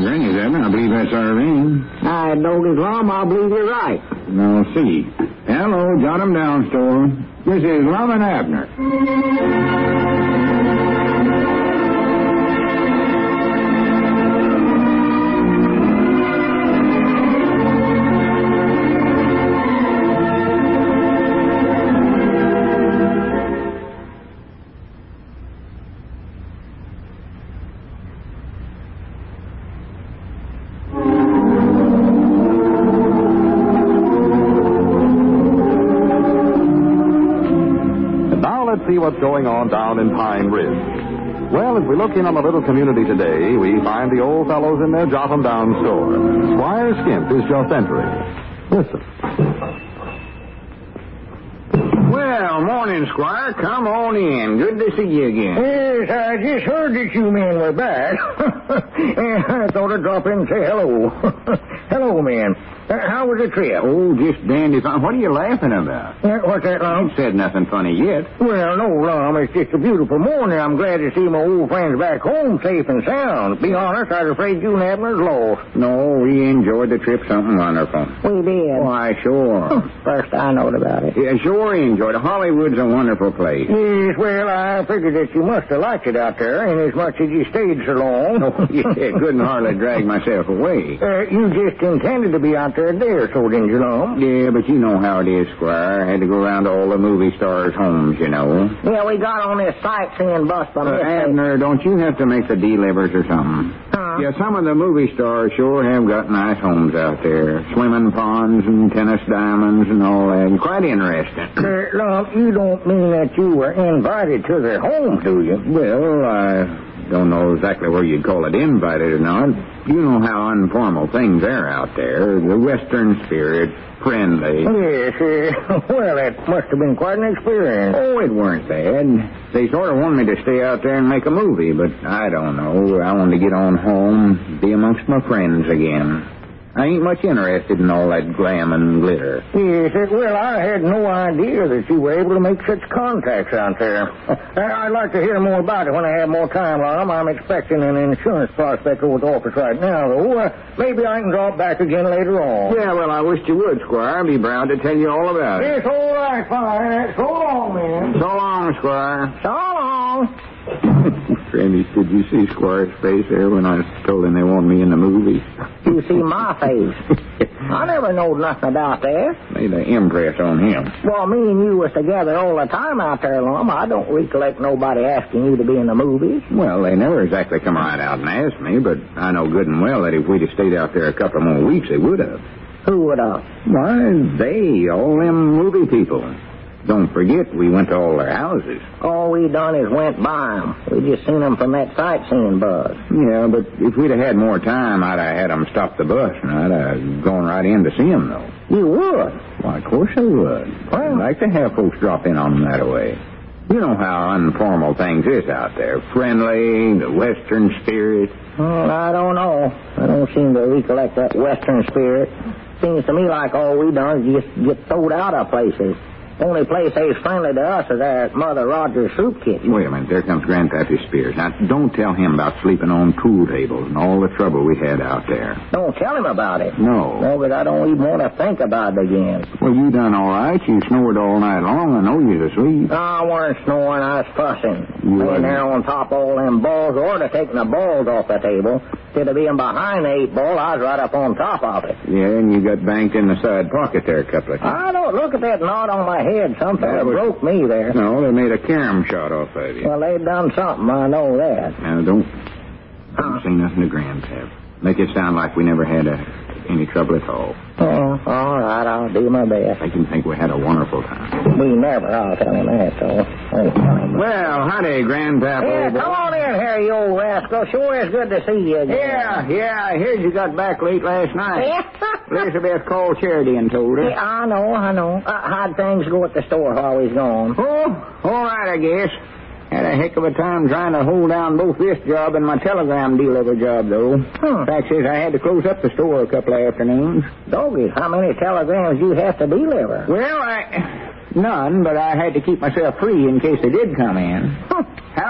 Granny's, Abner. I believe that's Irene. I don't as long, I believe you're right. Now, see. Hello, jot 'em down, store. This is Lum and Abner. See what's going on down in Pine Ridge. Well, as we look in on the little community today, we find the old fellows in their Jot 'em Down store. Squire Skimp is just entering. Listen. Well, morning, Squire. Come on in. Good to see you again. Yes, I just heard that you men were back. And I thought I'd drop in and say hello. Hello, men. How was the trip? Oh, just dandy fine. What are you laughing about? What's that, Lum? You said nothing funny yet. Well, no, Lum. It's just a beautiful morning. I'm glad to see my old friends back home safe and sound. Be honest, I was afraid you and Abner's lost. No, we enjoyed the trip something wonderful. We did. Why, sure. First I knowed about it. Yeah, sure enjoyed it. Hollywood's a wonderful place. Yes, well, I figured that you must have liked it out there, inasmuch as you stayed so long. Oh, yeah, couldn't hardly drag myself away. You just intended to be out there a day or so, didn't you, Lum? Yeah, but you know how it is, Squire. I had to go around to all the movie stars' homes, you know. Yeah, we got on this sightseeing bus from Abner, don't you have to make the D-livers or something? Huh? Yeah, some of the movie stars sure have got nice homes out there. Swimming ponds and tennis diamonds and all that. And quite interesting. Lum, you don't mean that you were invited to their home, do you? Well, I don't know exactly where you'd call it invited or not. You know how informal things are out there. The Western spirit, friendly. Yes, well, it must have been quite an experience. Oh, it weren't bad. They sort of wanted me to stay out there and make a movie, but I don't know. I wanted to get on home, be amongst my friends again. I ain't much interested in all that glam and glitter. Yes, well, I had no idea that you were able to make such contacts out there. I'd like to hear more about it when I have more time, Lum. I'm expecting an insurance prospect over at the office right now, though. Maybe I can drop back again later on. Yeah, well, I wish you would, Squire. I'd be proud to tell you all about it. It's all right, fine. So long, man. So long, Squire. So long. Granny, did you see Squire's face there when I told him they want me in the movie? You see my face. I never knowed nothing about that. Made an impress on him. Well, me and you was together all the time out there, Lum. I don't recollect nobody asking you to be in the movies. Well, they never exactly come right out and asked me, but I know good and well that if we'd have stayed out there a couple more weeks, they would have. Who would have? Why, they, all them movie people. Don't forget, we went to all their houses. All we done is went by them. We just seen them from that sightseeing bus. Yeah, but if we'd have had more time, I'd have had them stop the bus, and I'd have gone right in to see them, though. You would? Why, of course I would. I'd like to have folks drop in on them that way. You know how informal things is out there. Friendly, the Western spirit. Well, I don't know. I don't seem to recollect that Western spirit. Seems to me like all we done is just get throwed out of places. Only place they's friendly to us is at Mother Rogers' soup kitchen. Wait a minute, there comes Grandpappy Spears. Now, don't tell him about sleeping on pool tables and all the trouble we had out there. Don't tell him about it. No. No, but I don't even want to think about it again. Well, you done all right. You snored all night long. I know you was asleep. I weren't snoring. I was fussing. You Laying there on top of all them balls, or to taking the balls off the table. Instead of being behind the 8-ball, I was right up on top of it. Yeah, and you got banked in the side pocket there a couple of times. I don't look at that knot on my head. Something broke me there. No, they made a carom shot off of you. Well, they done something. I know that. Now, don't say nothing to Grandpap. Make it sound like we never had any trouble at all. Oh, all right. I'll do my best. Make him think we had a wonderful time. We never. I'll tell him that, though. Well, howdy, Grandpap. Yeah, come on in here, you old rascal. Sure is good to see you again. Yeah. I heard you got back late last night. Elizabeth called Charity and told her. Yeah, I know. How'd things go at the store while we was gone? Oh, all right, I guess. Had a heck of a time trying to hold down both this job and my telegram deliver job, though. Fact is, I had to close up the store a couple of afternoons. Doggies, how many telegrams do you have to deliver? Well, none, but I had to keep myself free in case they did come in. How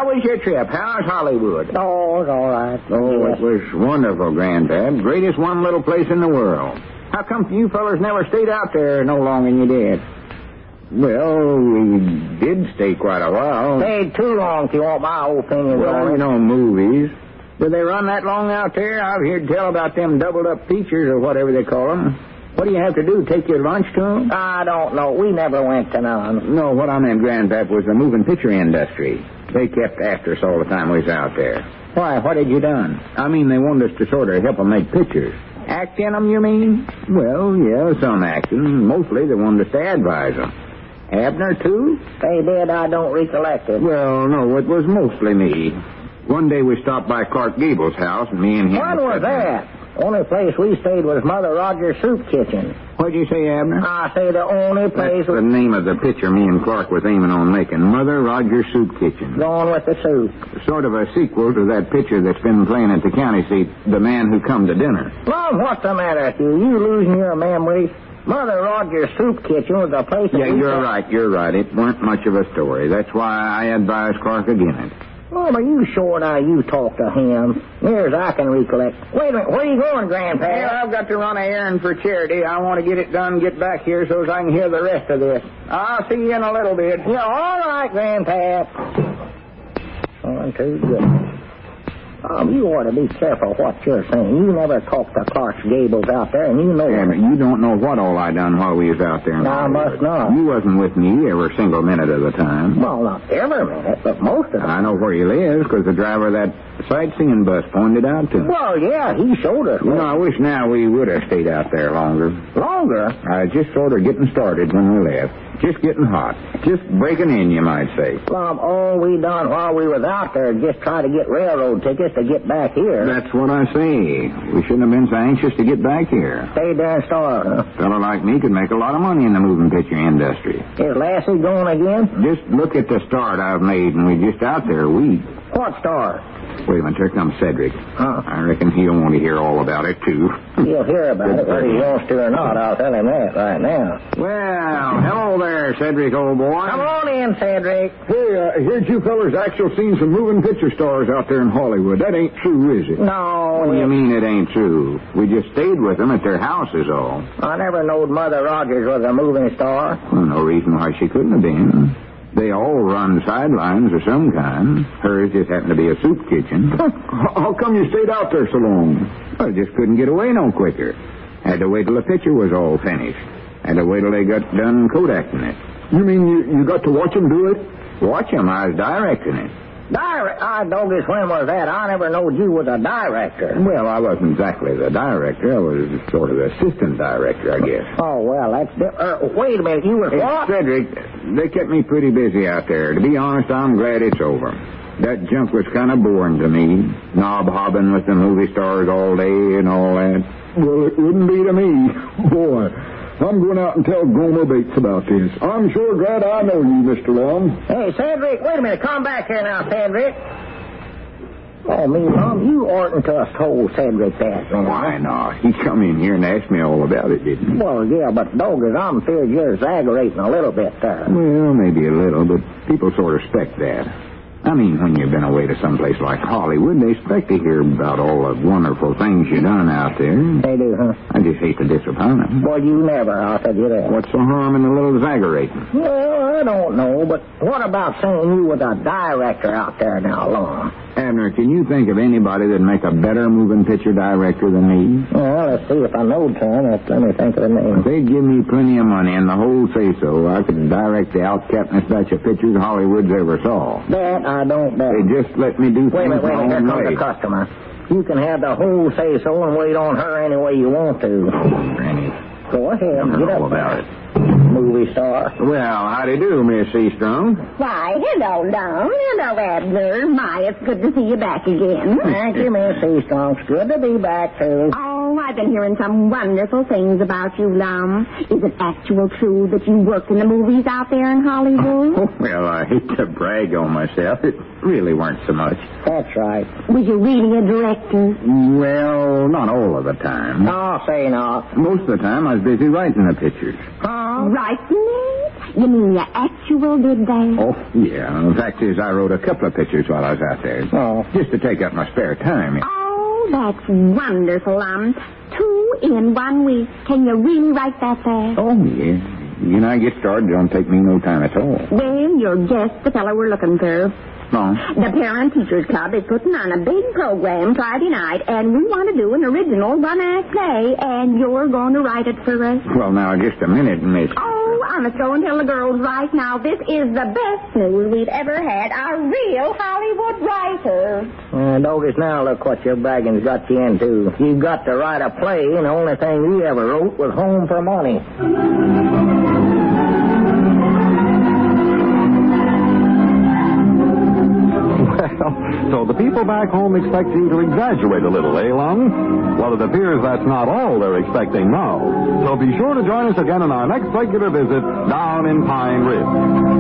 How was your trip? How's Hollywood? Oh, it's all right. Oh, it was wonderful, Granddad. Greatest one little place in the world. How come you fellas never stayed out there no longer than you did? Well, we did stay quite a while. Stayed too long, if you want my opinion. Well, you know, movies. Did they run that long out there? I've heard tell about them doubled-up features or whatever they call them. What do you have to do, take your lunch to them? I don't know. We never went to none. No, what I meant, Grandpap, was the moving picture industry. They kept after us all the time we was out there. Why, what had you done? I mean, they wanted us to sort of help them make pictures. Act in them, you mean? Well, yeah, some acting. Mostly they wanted us to advise them. Abner, too? They did. I don't recollect it. Well, no, it was mostly me. One day we stopped by Clark Gable's house, and me and him... When was that? Only place we stayed was Mother Rogers' Soup Kitchen. What'd you say, Abner? I say the only place... That's the name of the picture me and Clark was aiming on making. Mother Rogers' Soup Kitchen. Going with the soup. Sort of a sequel to that picture that's been playing at the county seat, The Man Who Come to Dinner. Well, what's the matter with you? You losing your memory? Mother Rogers' Soup Kitchen was the place... Yeah, you're right. It weren't much of a story. That's why I advised Clark against it. Oh, are you sure now you talked to him? Near as I can recollect. Wait a minute, where are you going, Grandpa? Well, I've got to run an errand for Charity. I want to get it done, get back here so as I can hear the rest of this. I'll see you in a little bit. Yeah, all right, Grandpa. 1, 2, good. You ought to be careful what you're saying. You never talked to Clark Gable's out there, and you know... Yeah, but you don't know what all I done while we was out there. No, I must not. You wasn't with me every single minute of the time. Well, not every minute, but most of it. I know where you live, because the driver of that sightseeing bus pointed out to me. Well, yeah, he showed us. You know, I wish now we would have stayed out there longer. Longer? Just sort of getting started when we left. Just getting hot. Just breaking in, you might say. Well, all we done while we was out there just try to get railroad tickets to get back here. That's what I say. We shouldn't have been so anxious to get back here. Stay there and starve, huh? A fellow like me could make a lot of money in the moving picture industry. Is Lassie going again? Just look at the start I've made, and we're just out there a week. What start? Wait a minute, here comes Cedric. Huh? I reckon he'll want to hear all about it, too. He'll hear about it, whether he wants to or not. I'll tell him that right now. Well, hello there, Cedric, old boy. Come on in, Cedric. Hey, I heard you fellas actually seen some moving picture stars out there in Hollywood. That ain't true, is it? No. What do you mean it ain't true? We just stayed with them at their house is all. I never knowed Mother Rogers was a moving star. Well, no reason why she couldn't have been. They all run sidelines of some kind. Hers just happened to be a soup kitchen. How come you stayed out there so long? I just couldn't get away no quicker. Had to wait till the picture was all finished. Had to wait till they got done Kodaking it. You mean you got to watch them do it? Watch them? I was directing it. Doggis, when was that? I never knowed you was a director. Well, I wasn't exactly the director. I was sort of the assistant director, I guess. Oh, well, that's... wait a minute, you were what? Cedric, they kept me pretty busy out there. To be honest, I'm glad it's over. That junk was kind of boring to me. Knob-hobbing with the movie stars all day and all that. Well, it wouldn't be to me. Boy, I'm going out and tell Gomer Bates about this. I'm sure glad I know you, Mr. Long. Hey, Cedric, wait a minute. Come back here now, Cedric. Oh, me, Mom, you oughtn't to have told Cedric that, man. Why not? He come in here and asked me all about it, didn't he? Well, yeah, but doggers, I'm feared you're exaggerating a little bit there. Well, maybe a little, but people sort of expect that. I mean, when you've been away to someplace like Hollywood, they expect to hear about all the wonderful things you done out there. They do, huh? I just hate to disappoint them. Well, you never, I'll tell you that. What's the harm in a little exaggerating? Well, I don't know, but what about saying you was a director out there now, Lon? Abner, can you think of anybody that'd make a better moving picture director than me? Well, let's see if I know Tom. Let me think of the name. If they'd give me plenty of money and the whole say-so, I could direct the outcapnest batch of pictures Hollywood's ever saw. That I don't bet. They just let me do things Wait a minute, here comes the customer. You can have the whole say-so and wait on her any way you want to. Granny. Go ahead, get up. All about it. Movie star. Well, howdy do, Miss Seastrong. Why, hello, Lum. Hello, Abner. My, it's good to see you back again. Thank you, Miss Seastrong. It's good to be back, too. Oh, I've been hearing some wonderful things about you, Lum. Is it actual true that you worked in the movies out there in Hollywood? Oh, well, I hate to brag on myself. It really weren't so much. That's right. Were you really a director? Well, not all of the time. No, say not. Most of the time, I was busy writing the pictures. Writing it? You mean your actual did that? Oh, yeah. The fact is, I wrote a couple of pictures while I was out there. Oh. Just to take up my spare time. Oh, that's wonderful, 2 in 1 week. Can you really write that fast? Oh, yeah. You know, I get started. It don't take me no time at all. Well, you're just the fellow we're looking for. No. The Parent Teachers Club is putting on a big program Friday night, and we want to do an original one-act play, and you're going to write it for us. Well, now, just a minute, Miss. Oh, honest, go and tell the girls right now. This is the best news we've ever had. A real Hollywood writer. Doggis, now look what your bragging's got you into. You've got to write a play, and the only thing you ever wrote was Home for Money. So the people back home expect you to exaggerate a little, eh, Lum? Well, it appears that's not all they're expecting now. So be sure to join us again on our next regular visit down in Pine Ridge.